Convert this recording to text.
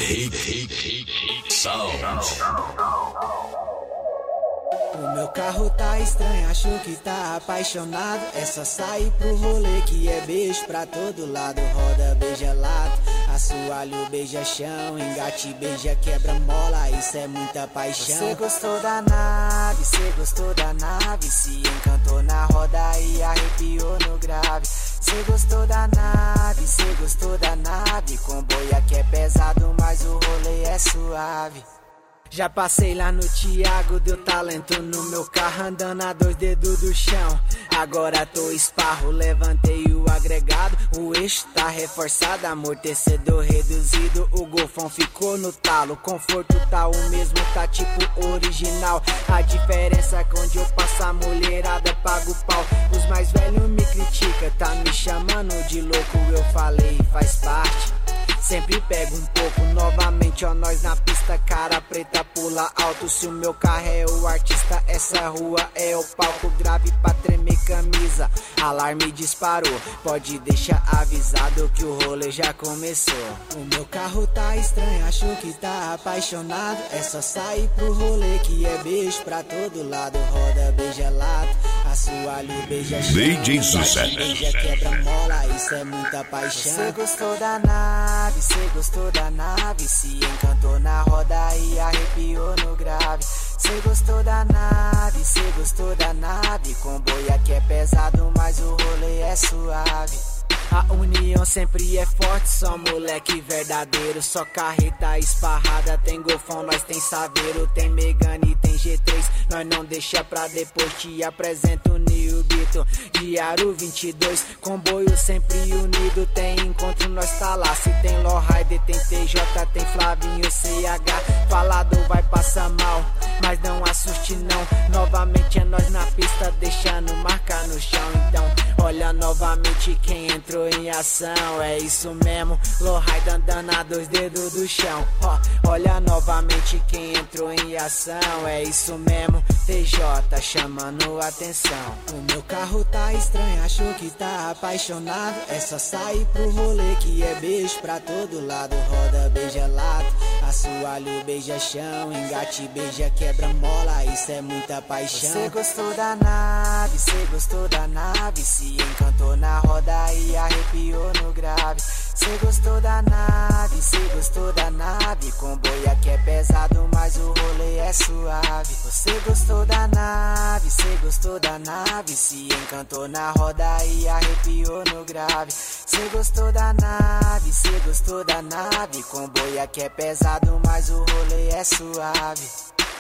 O meu carro tá estranho, acho que tá apaixonado. É só sair pro rolê que é beijo pra todo lado. Roda, beija lado, assoalho, beija chão, engate, beija, quebra mola, isso é muita paixão. Cê gostou da nave, cê gostou da nave, se encantou na roda e arrepiou no grave. Cê gostou da nave, cê gostou da nave, comboia que é pesado, mas o rolê é suave. Já passei lá no Thiago, deu talento no meu carro, andando a 2 dedos do chão. Agora tô esparro, levantei o agregado, o eixo tá reforçado, amortecedor reduzido, o golfão ficou no talo, conforto tá o mesmo, tá tipo original. A diferença é que onde eu passo a mulherada paga o pau. Os mais velhos me criticam, tá me chamando de louco, eu falei, faz parte. Sempre pego um pouco, novamente ó, nós na pista, cara preta pula alto. Se o meu carro é o artista, essa rua é o palco. Grave pra tremer camisa, alarme disparou, pode deixar avisado que o rolê já começou. O meu carro tá estranho, acho que tá apaixonado. É só sair pro rolê que é beijo pra todo lado. Roda, beija lado, assoalho, beija chão, DJ Sucesso, beija, quebra mola, isso é muita paixão. Cê gostou da nave, cê gostou da nave, se encantou na roda e arrepiou no grave. Cê gostou da nave, cê gostou da nave, comboia que é pesado, mas o rolê é suave. A união sempre é forte, só moleque verdadeiro. Só carreta esparrada, tem golfão, nós tem saveiro. Tem Megane, tem G3, nós não deixa pra depois. Te apresento o New Bito, Diário 22. Comboio sempre unido, tem encontro, nós tá lá. Se tem Lowrider, tem TJ, tem Flavinho, CH. Falado vai passar mal, mas não assuste não. Novamente é nós na pista, deixando marca no chão. Então olha novamente quem entrou em ação, é isso mesmo, Lowrider andando a 2 dedos do chão. Olha novamente quem entrou em ação, é isso mesmo, TJ chamando atenção. O meu carro tá estranho, acho que tá apaixonado. É só sair pro rolê que é beijo pra todo lado. Roda, beija lado, assoalho, beija chão, engate, beija, quebra mola, isso é muita paixão. Cê gostou da nave, cê gostou da nave, se encantou na roda e arrepiou no grave. Cê gostou da nave, cê gostou da nave, comboia que é pesado, mas o rolê é suave. Você gostou da nave, cê gostou da nave, se encantou na roda e arrepiou no grave. Cê gostou da nave, cê gostou da nave, comboia que é pesado, mas o rolê é suave.